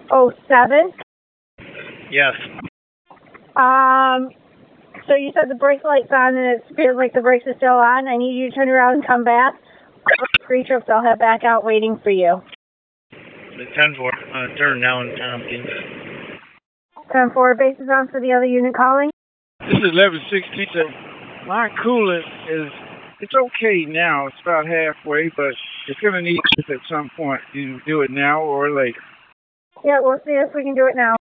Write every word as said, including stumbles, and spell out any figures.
oh seven? Yes. Um, so you said the brake light's on and it feels like the brakes are still on. I need you to turn around and come back. Three trips I'll have back out waiting for you. The ten four, uh, turn now in Tompkins. ten four, base is on for the other unit calling. This is eleven sixteen. My coolant is, it's okay now. It's about halfway, but it's going to need it at some point. You do it now or later. Yeah, we'll see if we can do it now.